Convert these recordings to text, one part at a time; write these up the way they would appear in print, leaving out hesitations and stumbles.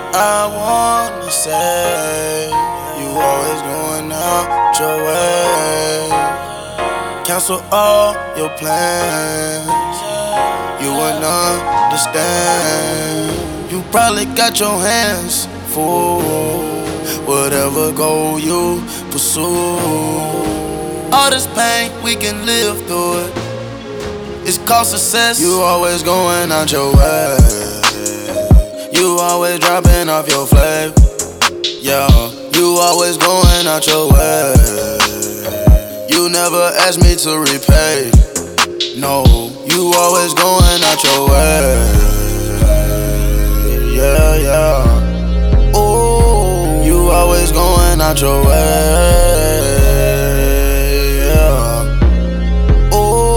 I wanna say you always going out your way. Cancel all your plans. You wouldn't understand. You probably got your hands full. Whatever goal you pursue. All this pain, we can live through it. It's called success. You always going out your way. You always dropping off your flavor. Yeah, you always going out your way. You never ask me to repay. No, you always going out your way. Yeah, yeah. Ooh, you always going out your way. Yeah.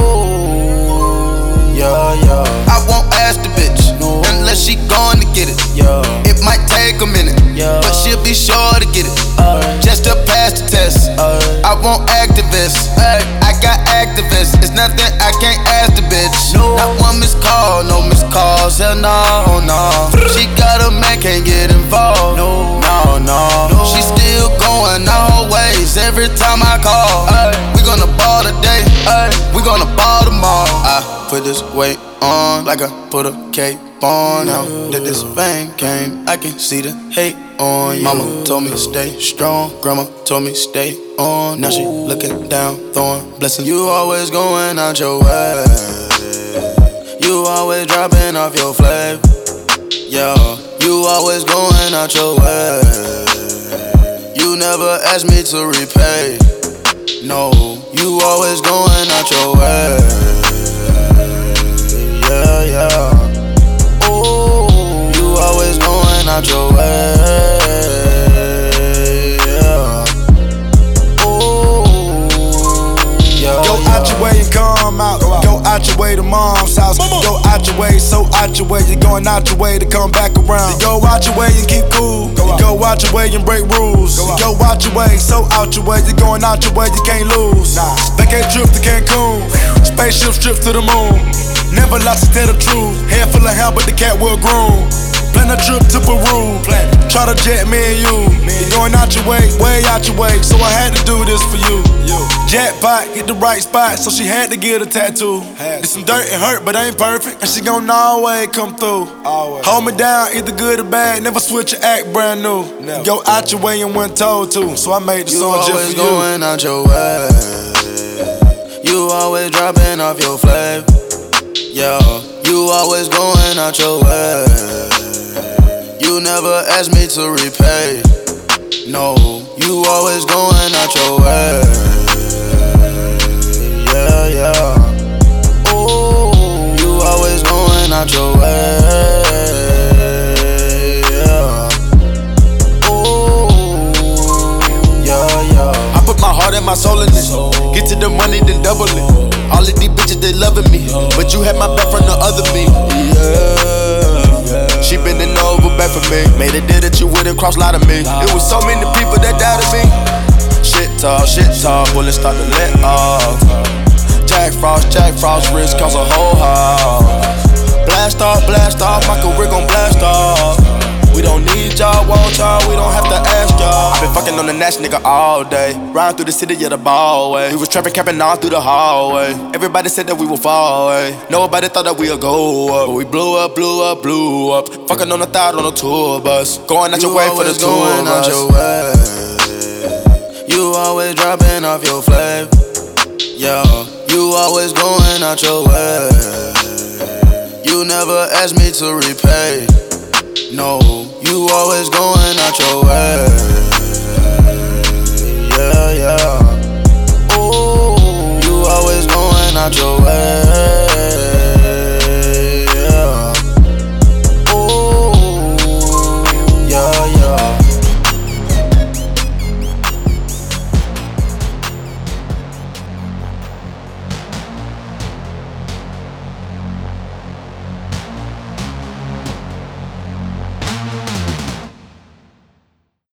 Ooh, yeah, yeah. I won't ask the bitch unless she going to get it. Yeah. It might take a minute, but she'll be sure to get it. Just to pass the test. I want activists. I got activists. It's nothing I can't ask the bitch. Not one missed call, no missed calls. Hell no, no. She got a man, can't get involved. No, no. She still going all ways every time I call. We gonna ball today. We gonna ball tomorrow. I put this weight on like I put a cape on. Now that this fame came, I can see the hate on you. Mama told me stay strong, grandma told me stay on. Now she looking down, throwing blessings. You always going out your way. You always dropping off your flavor. Yeah, you always going out your way. You never ask me to repay. No, you always going out your way. Yeah, yeah. Ooh, you always going out your way. Yeah. Ooh, yeah. Go out your way and come out. Go out your way to mom's house. Go out your way, so out your way. You're going out your way to come back around. You go out your way and keep cool. You go out your way and break rules. You go out your way, so out your way. You're going out your way, you can't lose. Vacate trip to Cancun. Spaceship trips to the moon. Never lost instead of truth. Head full of hair, but the cat will groom. Plan a trip to Peru. Try to jet me and you. You're going out your way out your way. So I had to do this for you. Jackpot, hit the right spot, so she had to get a tattoo. Did some dirt and hurt, but ain't perfect. And she gon' always come through. Hold me down, either good or bad. Never switch your act brand new. Go out your way and wasn't told to. So I made the song just for you. You always going out your way. You always dropping off your flavor. Yeah, you always going out your way. You never ask me to repay. No, you always going out your way. Yeah, yeah. Ooh, you always going out your way. Yeah. Ooh, yeah, yeah. I put my heart and my soul in this. Get to the money, then double it. All of these bitches, they loving me, but you had my back from the other me. Yeah. She bending over back for me. Made a deal that you wouldn't cross line of me. It was so many people that doubted me. Shit talk, bullets start to let off. Jack Frost, wrist cause a whole house. Blast off, my career gon' blast off. We don't need y'all, want y'all, we don't have to ask y'all. I been fucking on the Nash nigga all day. Riding through the city, yeah, the ball way. We was trapping, capping all through the hallway. Everybody said that we would fall away. Nobody thought that we'd go up. But we blew up. Fucking on the thought on the tour bus. Going out your way for the tour bus. Your way. You always dropping off your flavor. Yeah, you always going out your way. You never ask me to repay. No, you always going out your way. Yeah, yeah. Ooh, you always going out your way.